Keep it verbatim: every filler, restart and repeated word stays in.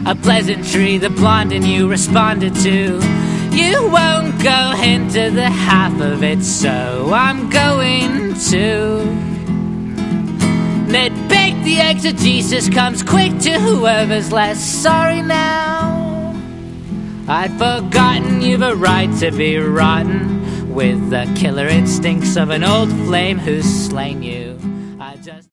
A pleasantry the blonde in you responded to. You won't go into the half of it, so I'm going to. Mid-bake the exegesis comes quick to whoever's less sorry now. I'd forgotten you've a right to be rotten, with the killer instincts of an old flame who's slain you.